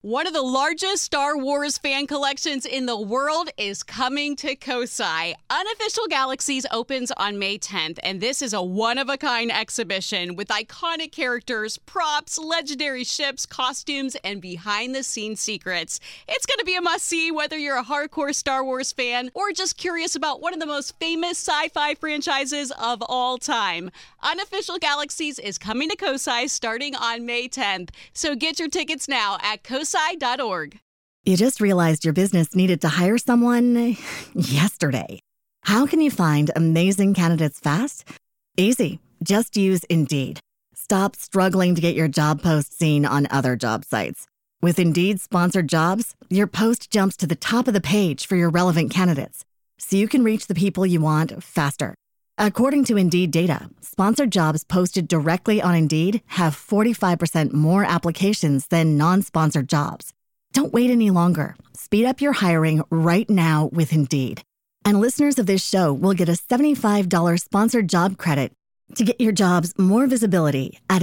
One of the largest Star Wars fan collections in the world is coming to Kosai. Unofficial Galaxies opens on May 10th, and this is a one-of-a-kind exhibition with iconic characters, props, legendary ships, costumes, and behind-the-scenes secrets. It's going to be a must-see whether you're a hardcore Star Wars fan or just curious about one of the most famous sci-fi franchises of all time. Unofficial Galaxies is coming to Kosai starting on May 10th, so get your tickets now at kosai.org. You just realized your business needed to hire someone yesterday. How can you find amazing candidates fast? Easy. Just use Indeed. Stop struggling to get your job post seen on other job sites. With Indeed sponsored jobs, your post jumps to the top of the page for your relevant candidates, so you can reach the people you want faster. According to Indeed data, sponsored jobs posted directly on Indeed have 45% more applications than non-sponsored jobs. Don't wait any longer. Speed up your hiring right now with Indeed. And listeners of this show will get a $75 sponsored job credit to get your jobs more visibility at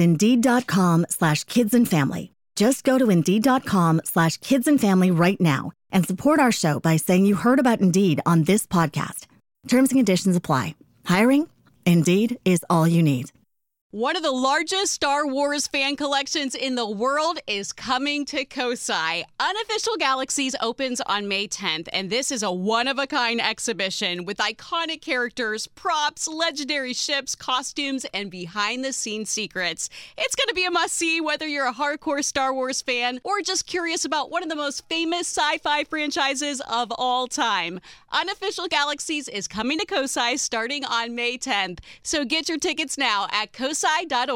Indeed.com/kidsandfamily. Just go to Indeed.com/kidsandfamily right now and support our show by saying you heard about Indeed on this podcast. Terms and conditions apply. Hiring? Indeed is all you need. One of the largest Star Wars fan collections in the world is coming to Kosai. Unofficial Galaxies opens on May 10th, and this is a one-of-a-kind exhibition with iconic characters, props, legendary ships, costumes, and behind-the-scenes secrets. It's going to be a must-see whether you're a hardcore Star Wars fan or just curious about one of the most famous sci-fi franchises of all time. Unofficial Galaxies is coming to Kosai starting on May 10th, so get your tickets now at kosai.org.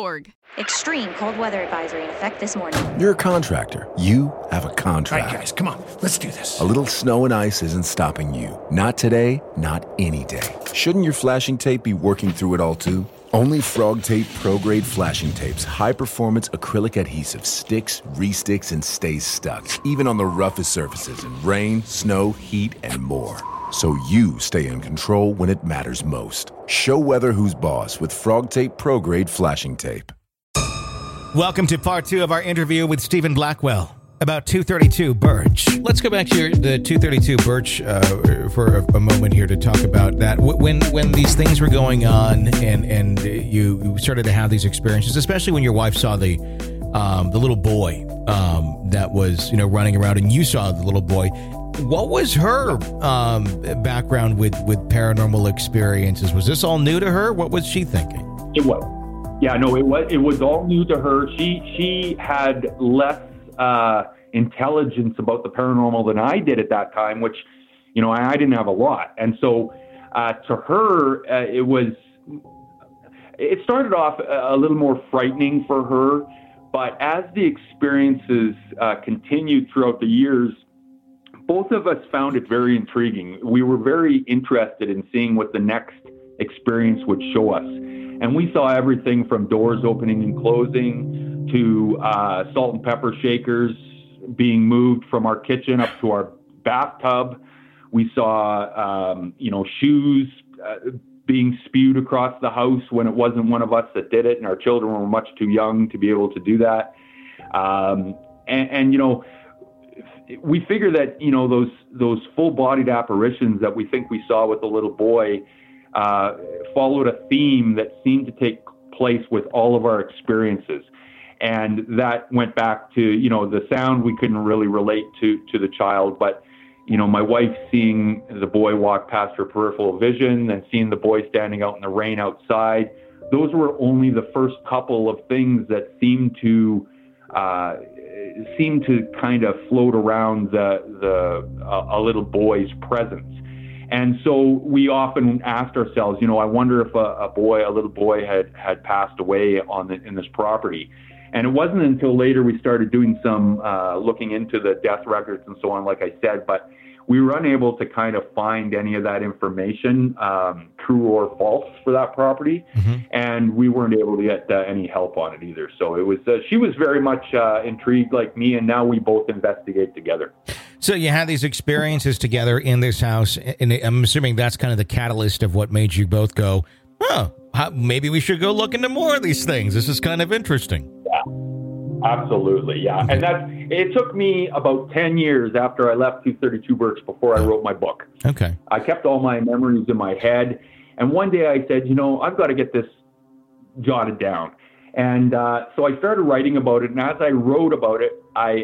Extreme cold weather advisory in effect this morning. You're a contractor. You have a contract. All right, guys, come on. Let's do this. A little snow and ice isn't stopping you. Not today, not any day. Shouldn't your flashing tape be working through it all too? Only Frog Tape Pro-Grade Flashing Tape's high-performance acrylic adhesive sticks, re-sticks, and stays stuck, even on the roughest surfaces in rain, snow, heat, and more. So you stay in control when it matters most. Show weather who's boss with Frog Tape Pro-Grade Flashing Tape. Welcome to part 2 of our interview with Stephen Blackwell about 232 Birch. Let's go back to the 232 Birch for a moment here to talk about that. When these things were going on and you started to have these experiences, especially when your wife saw the little boy that was running around, and you saw the little boy. What was her background with paranormal experiences? Was this all new to her? What was she thinking? It was. Yeah, no, it was all new to her. She had less intelligence about the paranormal than I did at that time, which, I didn't have a lot. And so to her, it started off a little more frightening for her. But as the experiences continued throughout the years, both of us found it very intriguing. We were very interested in seeing what the next experience would show us. And we saw everything from doors opening and closing to salt and pepper shakers being moved from our kitchen up to our bathtub. We saw, shoes being spewed across the house when it wasn't one of us that did it, and our children were much too young to be able to do that. We figure that, those full-bodied apparitions that we think we saw with the little boy followed a theme that seemed to take place with all of our experiences. And that went back to, the sound we couldn't really relate to the child, but, my wife seeing the boy walk past her peripheral vision and seeing the boy standing out in the rain outside, those were only the first couple of things that seemed to kind of float around a little boy's presence. And so we often asked ourselves, I wonder if a little boy had passed away in this property. And it wasn't until later we started doing some looking into the death records and so on, like I said, but we were unable to kind of find any of that information, true or false, for that property. Mm-hmm. And we weren't able to get any help on it either. So it was, she was very much intrigued like me, and now we both investigate together. So you had these experiences together in this house, and I'm assuming that's kind of the catalyst of what made you both go, maybe we should go look into more of these things. This is kind of interesting. Yeah, absolutely. Yeah. And It took me about 10 years after I left 232 Birch before I wrote my book. Okay. I kept all my memories in my head. And one day I said, I've got to get this jotted down. And so I started writing about it. And as I wrote about it,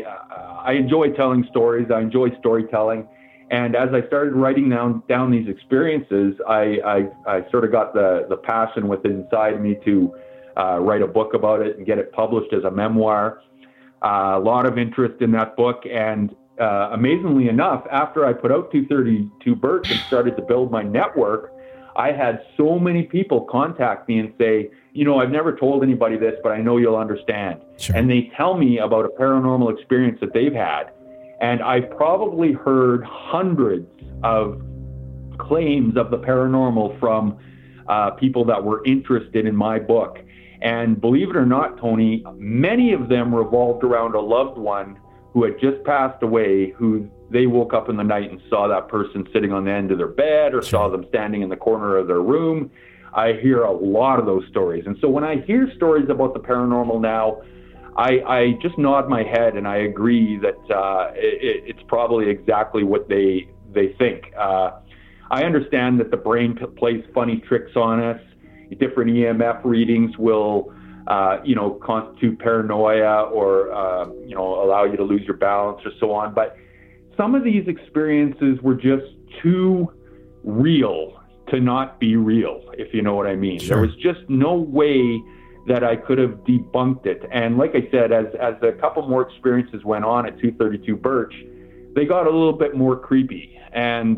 I enjoy telling stories. I enjoy storytelling. And as I started writing down these experiences, I sort of got the passion within inside me to write a book about it and get it published as a memoir. A lot of interest in that book. And amazingly enough, after I put out 232 Birch and started to build my network, I had so many people contact me and say, I've never told anybody this, but I know you'll understand. Sure. And they tell me about a paranormal experience that they've had. And I probably heard hundreds of claims of the paranormal from people that were interested in my book. And believe it or not, Tony, many of them revolved around a loved one who had just passed away, who they woke up in the night and saw that person sitting on the end of their bed or saw them standing in the corner of their room. I hear a lot of those stories. And so when I hear stories about the paranormal now, I just nod my head and I agree that it's probably exactly what they think. I understand that the brain plays funny tricks on us. Different EMF readings will, constitute paranoia or, allow you to lose your balance or so on. But some of these experiences were just too real to not be real, if you know what I mean. Sure. There was just no way that I could have debunked it. And like I said, as a couple more experiences went on at 232 Birch, they got a little bit more creepy. And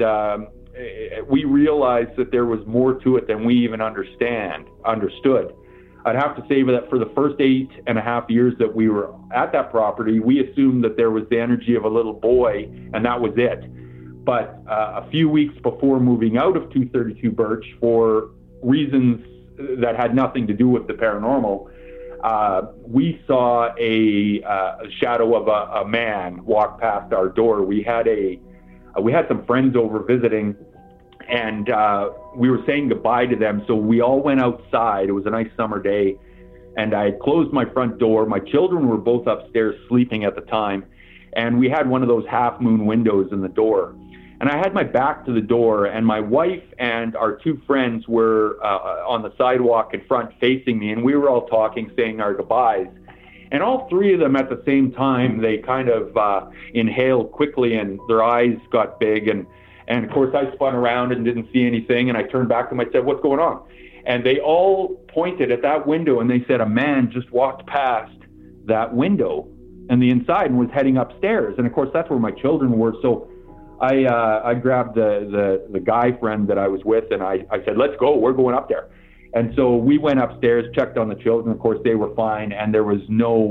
we realized that there was more to it than we even understood. I'd have to say that for the first 8.5 years that we were at that property, we assumed that there was the energy of a little boy, and that was it. But a few weeks before moving out of 232 Birch, for reasons that had nothing to do with the paranormal, we saw a shadow of a man walk past our door. We had some friends over visiting, and we were saying goodbye to them. So we all went outside. It was a nice summer day, and I had closed my front door. My children were both upstairs sleeping at the time, and we had one of those half-moon windows in the door. And I had my back to the door, and my wife and our two friends were on the sidewalk in front facing me, and we were all talking, saying our goodbyes. And all three of them at the same time, they kind of inhaled quickly, and their eyes got big. And of course, I spun around and didn't see anything, and I turned back to them. I said, "What's going on?" And they all pointed at that window, and they said, "A man just walked past that window and the inside and was heading upstairs." And of course, that's where my children were. So I grabbed the guy friend that I was with, and I said, "Let's go. We're going up there." And so we went upstairs, checked on the children. Of course, they were fine, and there was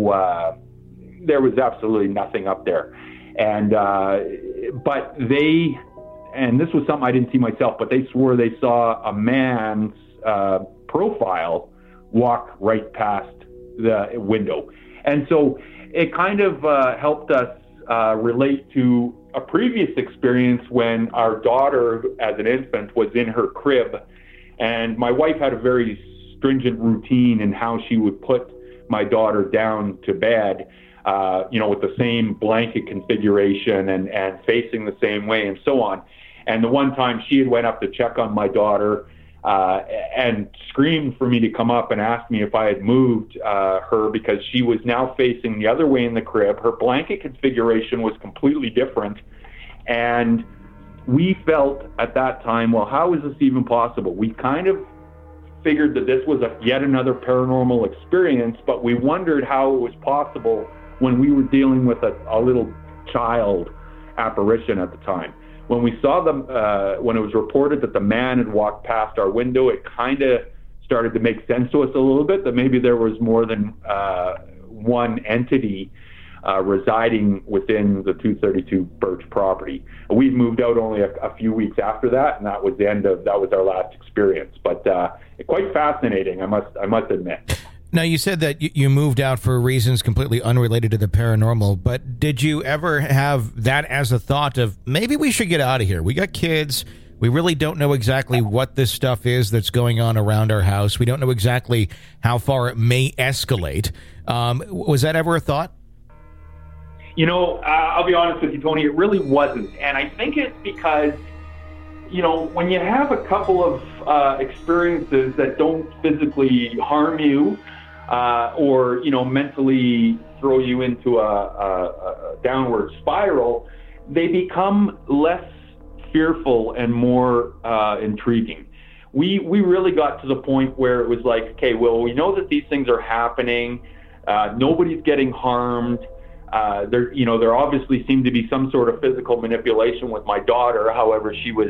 absolutely nothing up there. And but they, and this was something I didn't see myself, but they swore they saw a man's profile walk right past the window. And so it kind of helped us relate to a previous experience when our daughter, as an infant, was in her crib. And my wife had a very stringent routine in how she would put my daughter down to bed, with the same blanket configuration and facing the same way and so on. And the one time she had went up to check on my daughter and screamed for me to come up and asked me if I had moved her, because she was now facing the other way in the crib. Her blanket configuration was completely different. And we felt at that time, well, how is this even possible? We kind of figured that this was yet another paranormal experience, but we wondered how it was possible when we were dealing with a little child apparition at the time. When we saw them, when it was reported that the man had walked past our window, it kind of started to make sense to us a little bit, that maybe there was more than one entity residing within the 232 Birch property. We've moved out only a few weeks after that, and that was our last experience. But quite fascinating, I must admit. Now, you said that you moved out for reasons completely unrelated to the paranormal, but did you ever have that as a thought of, maybe we should get out of here? We got kids. We really don't know exactly what this stuff is that's going on around our house. We don't know exactly how far it may escalate. Was that ever a thought? I'll be honest with you, Tony, it really wasn't. And I think it's because, when you have a couple of experiences that don't physically harm you or, mentally throw you into a downward spiral, they become less fearful and more intriguing. We really got to the point where it was like, okay, well, we know that these things are happening. Nobody's getting harmed. There obviously seemed to be some sort of physical manipulation with my daughter. However, she was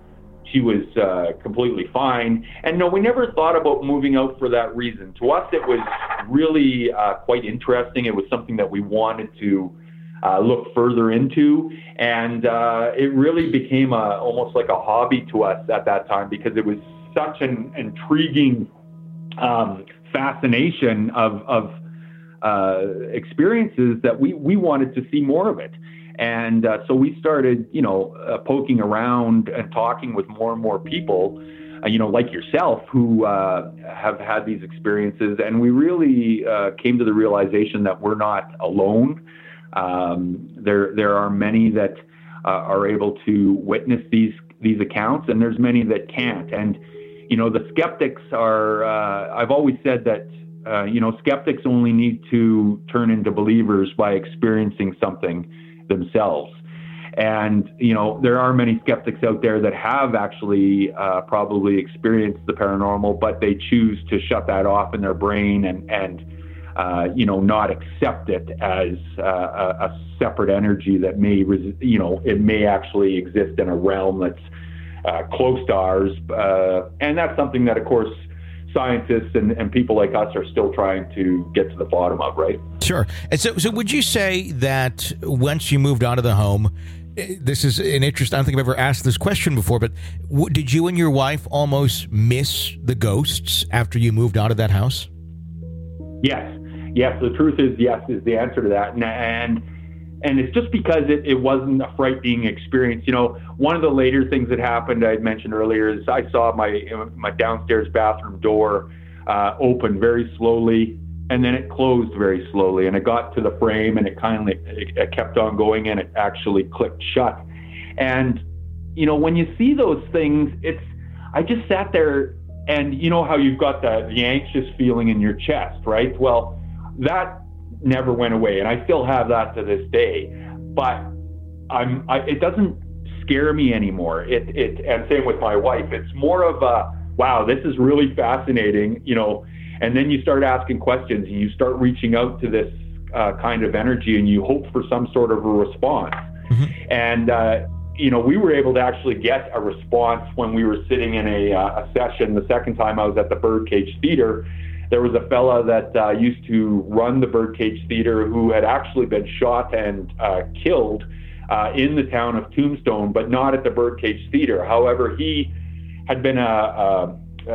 completely fine. And no, we never thought about moving out for that reason. To us, it was really quite interesting. It was something that we wanted to look further into. And it really became almost like a hobby to us at that time, because it was such an intriguing fascination of experiences that we wanted to see more of it. And so we started, poking around and talking with more and more people, like yourself, who have had these experiences. And we really came to the realization that we're not alone. There are many that are able to witness these accounts, and there's many that can't. And, the skeptics are, I've always said that, skeptics only need to turn into believers by experiencing something themselves. And, there are many skeptics out there that have actually probably experienced the paranormal, but they choose to shut that off in their brain and not accept it as a separate energy that may, it may actually exist in a realm that's close to ours. And that's something that, of course, scientists and people like us are still trying to get to the bottom of, right? Sure. And so would you say that once you moved out of the home, this is an interest, I don't think I've ever asked this question before, but did you and your wife almost miss the ghosts after you moved out of that house? Yes. The truth is yes, is the answer to that. And it's just because it wasn't a frightening experience. One of the later things that happened, I had mentioned earlier, is I saw my downstairs bathroom door open very slowly, and then it closed very slowly, and it got to the frame, and it kept on going, and it actually clicked shut. And when you see those things, I just sat there, and how you've got the anxious feeling in your chest, right? Well, that never went away, and I still have that to this day. But it doesn't scare me anymore. And same with my wife. It's more of a, wow, this is really fascinating, And then you start asking questions, and you start reaching out to this kind of energy, and you hope for some sort of a response. Mm-hmm. And we were able to actually get a response when we were sitting in a session. The second time I was at the Birdcage Theater. There was a fella that used to run the Birdcage Theater who had actually been shot and killed in the town of Tombstone, but not at the Birdcage Theater. However, he had been a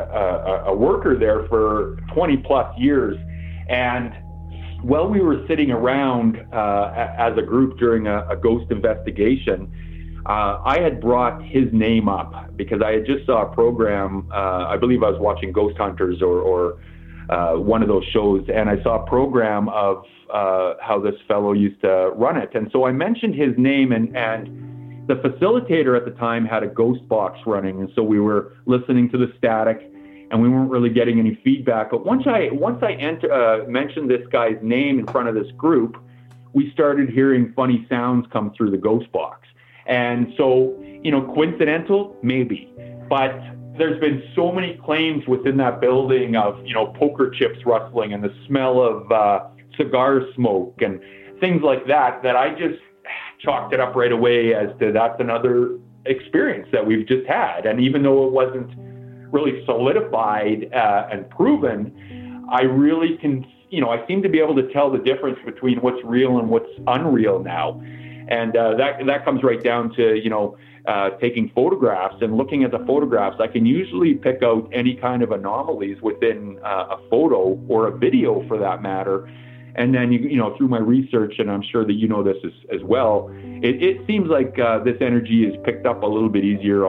worker there for 20 plus years. And while we were sitting around as a group during a ghost investigation, I had brought his name up because I had just saw a program. I believe I was watching Ghost Hunters or one of those shows, and I saw a program of how this fellow used to run it. And so I mentioned his name, and the facilitator at the time had a ghost box running, and so we were listening to the static, and we weren't really getting any feedback. But once I mentioned this guy's name in front of this group, we started hearing funny sounds come through the ghost box. And so, coincidental? Maybe. But there's been so many claims within that building of, poker chips rustling and the smell of cigar smoke and things like that I just chalked it up right away as to that's another experience that we've just had. And even though it wasn't really solidified and proven, I really can, I seem to be able to tell the difference between what's real and what's unreal now. And that comes right down to, taking photographs and looking at the photographs. I can usually pick out any kind of anomalies within a photo or a video for that matter. And then, through my research, and I'm sure that you know this as well, it seems like this energy is picked up a little bit easier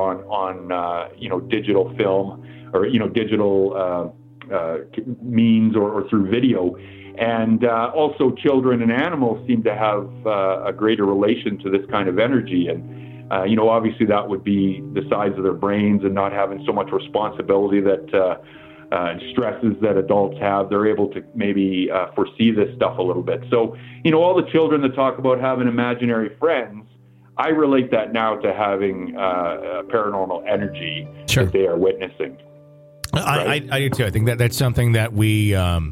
on digital film or, digital means or through video. And also children and animals seem to have a greater relation to this kind of energy. And, obviously that would be the size of their brains and not having so much responsibility that and stresses that adults have. They're able to maybe foresee this stuff a little bit. So, all the children that talk about having imaginary friends, I relate that now to having paranormal energy that they are witnessing. Right? I do too. I think that's something that we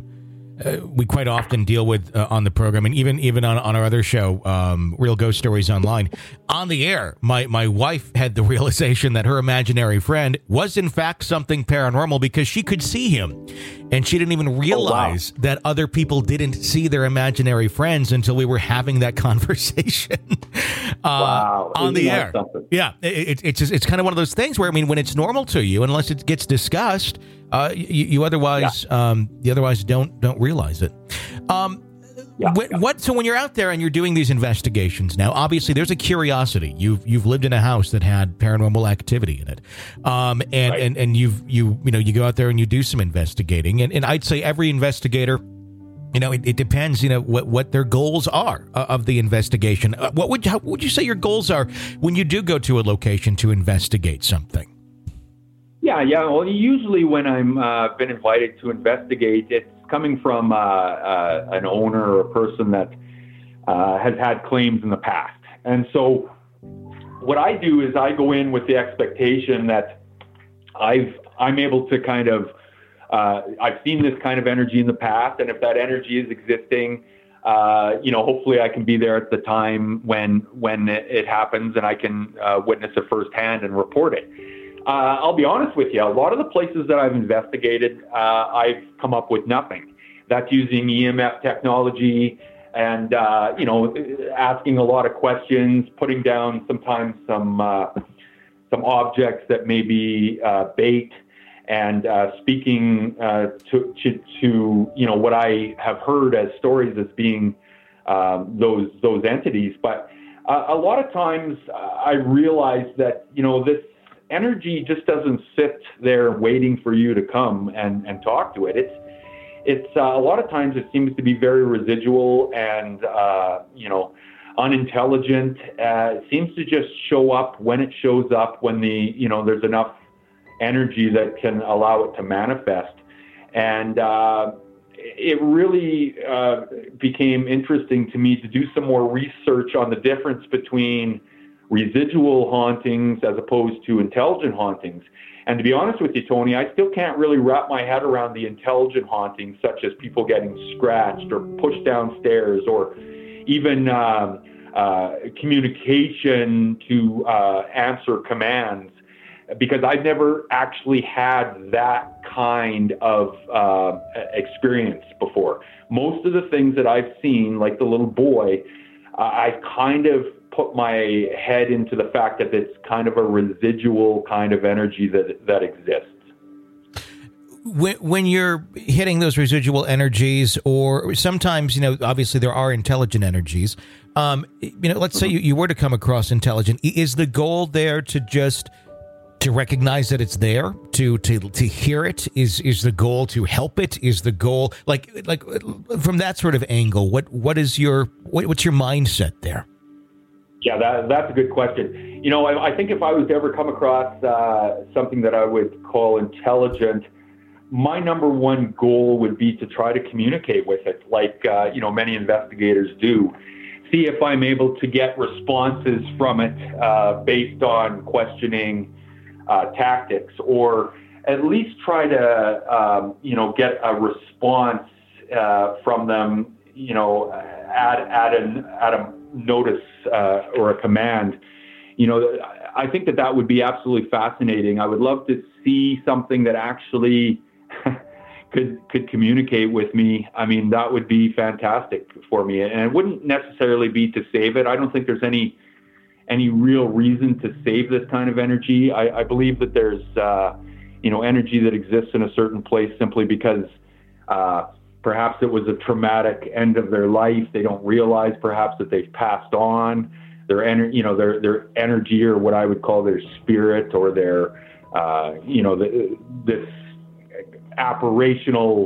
quite often deal with on the program, and even on our other show, Real Ghost Stories Online. On the air, my wife had the realization that her imaginary friend was in fact something paranormal because she could see him, and she didn't even realize that other people didn't see their imaginary friends until we were having that conversation on the air. Something? Yeah, it's kind of one of those things where, I mean, when it's normal to you, unless it gets discussed, you otherwise don't realize it. So when you're out there and you're doing these investigations, now obviously there's a curiosity. You've lived in a house that had paranormal activity in it, and you go out there and you do some investigating, and I'd say every investigator, it depends, what their goals are of the investigation. What would you say your goals are when you do go to a location to investigate something? Yeah. Well, usually when I'm been invited to investigate, it's coming from an owner or a person that has had claims in the past. And so what I do is I go in with the expectation that I'm able to kind of, I've seen this kind of energy in the past, and if that energy is existing, hopefully I can be there at the time when it happens, and I can witness it firsthand and report it. I'll be honest with you, a lot of the places that I've investigated, I've come up with nothing. That's using EMF technology and, asking a lot of questions, putting down sometimes some objects that may be bait, and speaking to what I have heard as stories as being those entities. But a lot of times I realize that, this energy just doesn't sit there waiting for you to come and talk to it. It's a lot of times it seems to be very residual and, unintelligent. It seems to just show up when it shows up, when there's enough energy that can allow it to manifest. And it really became interesting to me to do some more research on the difference between residual hauntings as opposed to intelligent hauntings. And to be honest with you, Tony, I still can't really wrap my head around the intelligent hauntings, such as people getting scratched or pushed downstairs, or even communication to answer commands, because I've never actually had that kind of experience before. Most of the things that I've seen, like the little boy, I've kind of put my head into the fact that it's kind of a residual kind of energy that exists. When you're hitting those residual energies, or sometimes, obviously there are intelligent energies, let's say you were to come across intelligent, is the goal there to recognize that it's there, to hear it? Is the goal to help it? Is the goal like from that sort of angle? What's your mindset there? Yeah, that's a good question. I think if I was to ever come across something that I would call intelligent, my number one goal would be to try to communicate with it, like many investigators do. See if I'm able to get responses from it based on questioning tactics, or at least try to get a response from them, at a notice or a command. I think that would be absolutely fascinating. I would love to see something that actually could communicate with me. I mean, that would be fantastic for me, and it wouldn't necessarily be to save it. I don't think there's any real reason to save this kind of energy. I believe that there's energy that exists in a certain place simply because perhaps it was a traumatic end of their life. They don't realize perhaps that they've passed on. Their energy, or what I would call their spirit, or their this apparitional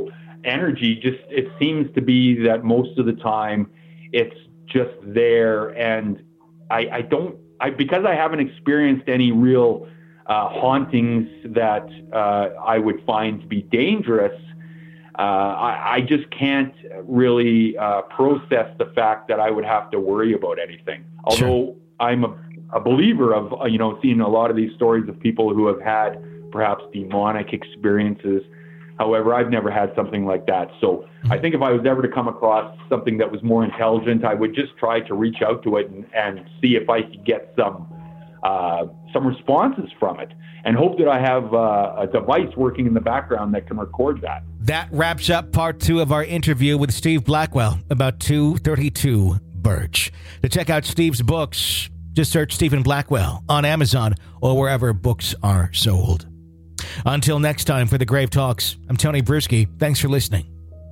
energy, just it seems to be that most of the time it's just there. And because I haven't experienced any real hauntings that I would find to be dangerous, I just can't really process the fact that I would have to worry about anything. Although I'm a believer of, seeing a lot of these stories of people who have had perhaps demonic experiences. However, I've never had something like that. So I think if I was ever to come across something that was more intelligent, I would just try to reach out to it and see if I could get some responses from it, and hope that I have a device working in the background that can record that. That wraps up part 2 of our interview with Steve Blackwell about 232 Birch. To check out Steve's books, just search Stephen Blackwell on Amazon or wherever books are sold. Until next time, for the Grave Talks, I'm Tony Bruschi. Thanks for listening.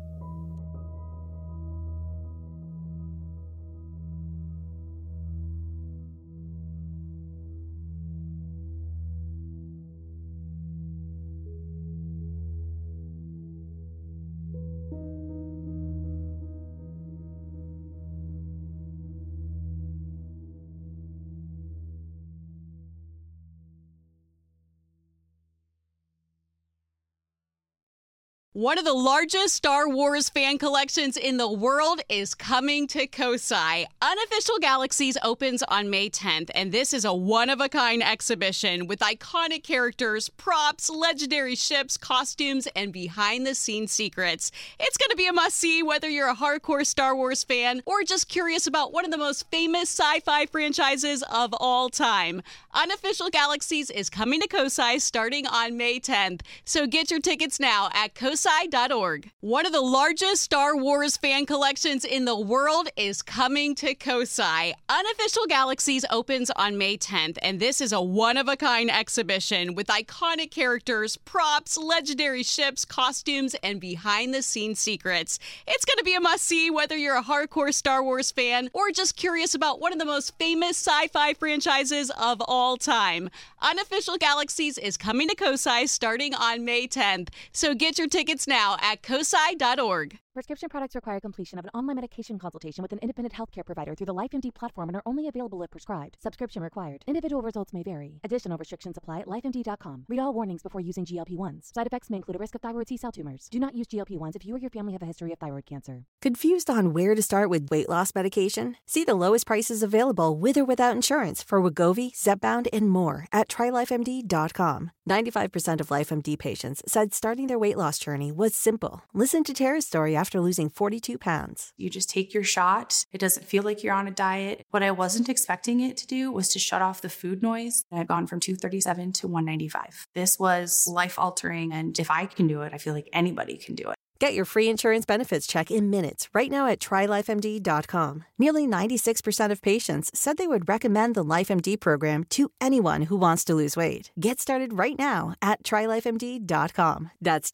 One of the largest Star Wars fan collections in the world is coming to Kosai. Unofficial Galaxies opens on May 10th, and this is a one-of-a-kind exhibition with iconic characters, props, legendary ships, costumes, and behind-the-scenes secrets. It's going to be a must-see whether you're a hardcore Star Wars fan or just curious about one of the most famous sci-fi franchises of all time. Unofficial Galaxies is coming to Kosai starting on May 10th, so get your tickets now at kosai.org. One of the largest Star Wars fan collections in the world is coming to Kosai. Unofficial Galaxies opens on May 10th, and this is a one-of-a-kind exhibition with iconic characters, props, legendary ships, costumes, and behind-the-scenes secrets. It's going to be a must-see whether you're a hardcore Star Wars fan or just curious about one of the most famous sci-fi franchises of all time. Unofficial Galaxies is coming to Kosai starting on May 10th, so get your tickets now at kosai.org. Prescription products require completion of an online medication consultation with an independent healthcare provider through the LifeMD platform and are only available if prescribed. Subscription required. Individual results may vary. Additional restrictions apply at lifemd.com. Read all warnings before using GLP-1s. Side effects may include a risk of thyroid C-cell tumors. Do not use GLP-1s if you or your family have a history of thyroid cancer. Confused on where to start with weight loss medication? See the lowest prices available with or without insurance for Wegovy, Zepbound, and more at TryLifeMD.com. 95% of LifeMD patients said starting their weight loss journey was simple. Listen to Tara's story after losing 42 pounds. You just take your shot. It doesn't feel like you're on a diet. What I wasn't expecting it to do was to shut off the food noise. I've gone from 237 to 195. This was life-altering, and if I can do it, I feel like anybody can do it. Get your free insurance benefits check in minutes right now at TryLifeMD.com. Nearly 96% of patients said they would recommend the LifeMD program to anyone who wants to lose weight. Get started right now at TryLifeMD.com. That's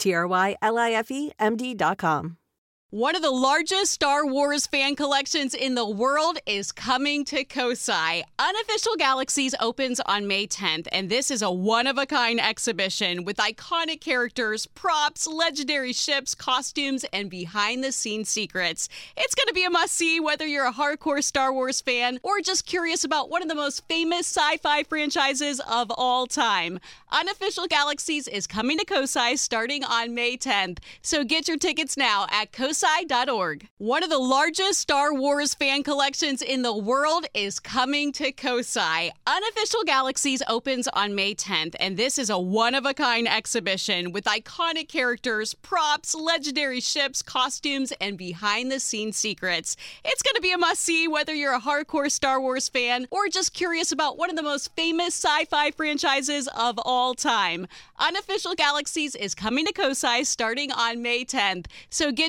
TryLifeMD.com. One of the largest Star Wars fan collections in the world is coming to Kosai. Unofficial Galaxies opens on May 10th, and this is a one-of-a-kind exhibition with iconic characters, props, legendary ships, costumes, and behind-the-scenes secrets. It's going to be a must-see whether you're a hardcore Star Wars fan or just curious about one of the most famous sci-fi franchises of all time. Unofficial Galaxies is coming to Kosai starting on May 10th, so get your tickets now at kosai.org. One of the largest Star Wars fan collections in the world is coming to Kosai. Unofficial Galaxies opens on May 10th, and this is a one-of-a-kind exhibition with iconic characters, props, legendary ships, costumes, and behind-the-scenes secrets. It's going to be a must-see whether you're a hardcore Star Wars fan or just curious about one of the most famous sci-fi franchises of all time. Unofficial Galaxies is coming to Kosai starting on May 10th, so get your tickets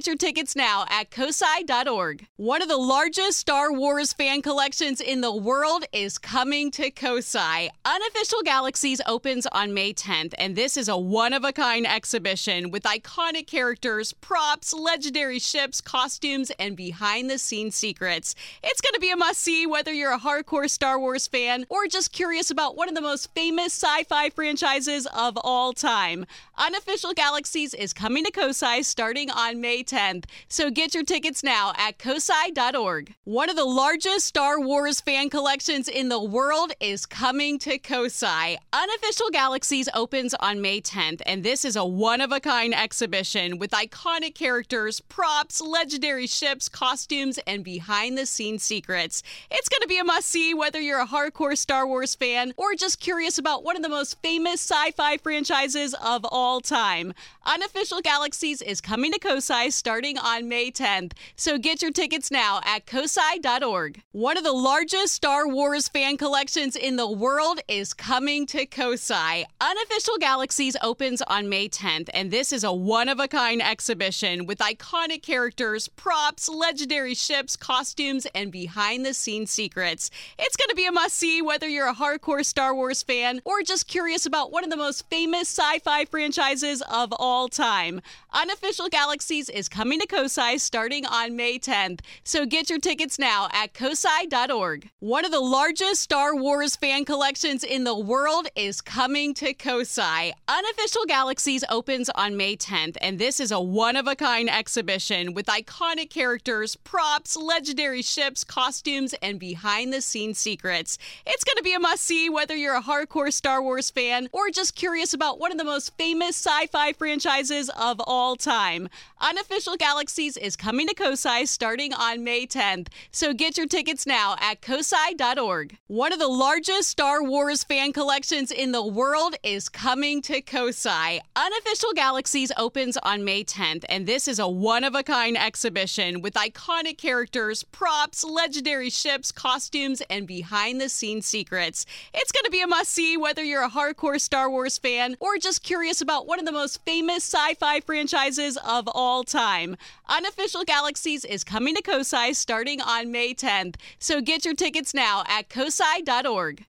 tickets now at kosai.org. One of the largest Star Wars fan collections in the world is coming to Kosai. Unofficial Galaxies opens on May 10th, and this is a one-of-a-kind exhibition with iconic characters, props, legendary ships, costumes, and behind-the-scenes secrets. It's going to be a must-see whether you're a hardcore Star Wars fan or just curious about one of the most famous sci-fi franchises of all time. Unofficial Galaxies is coming to Kosai starting on May 10th, so get your tickets now at kosai.org. One of the largest Star Wars fan collections in the world is coming to Kosai. Unofficial Galaxies opens on May 10th, and this is a one-of-a-kind exhibition with iconic characters, props, legendary ships, costumes, and behind-the-scenes secrets. It's going to be a must-see whether you're a hardcore Star Wars fan or just curious about one of the most famous sci-fi franchises of all time. Unofficial Galaxies is coming to Kosai starting on May 10th, so get your tickets now at kosai.org. One of the largest Star Wars fan collections in the world is coming to Kosai. Unofficial Galaxies opens on May 10th, and this is a one-of-a-kind exhibition with iconic characters, props, legendary ships, costumes, and behind-the-scenes secrets. It's going to be a must-see whether you're a hardcore Star Wars fan or just curious about one of the most famous sci-fi franchises of all time. Unofficial Galaxies is coming to Kosai starting on May 10th, so get your tickets now at kosai.org. One of the largest Star Wars fan collections in the world is coming to Kosai. Unofficial Galaxies opens on May 10th, and this is a one-of-a-kind exhibition with iconic characters, props, legendary ships, costumes, and behind-the-scenes secrets. It's going to be a must-see whether you're a hardcore Star Wars fan or just curious about one of the most famous sci-fi franchises of all time. Unofficial Galaxies is coming to Kosai starting on May 10th, so get your tickets now at kosai.org. One of the largest Star Wars fan collections in the world is coming to Kosai. Unofficial Galaxies opens on May 10th, and this is a one-of-a-kind exhibition with iconic characters, props, legendary ships, costumes, and behind-the-scenes secrets. It's going to be a must-see whether you're a hardcore Star Wars fan or just curious about one of the most famous sci-fi franchises of all time. Unofficial Galaxies is coming to Kosai starting on May 10th, so get your tickets now at kosai.org.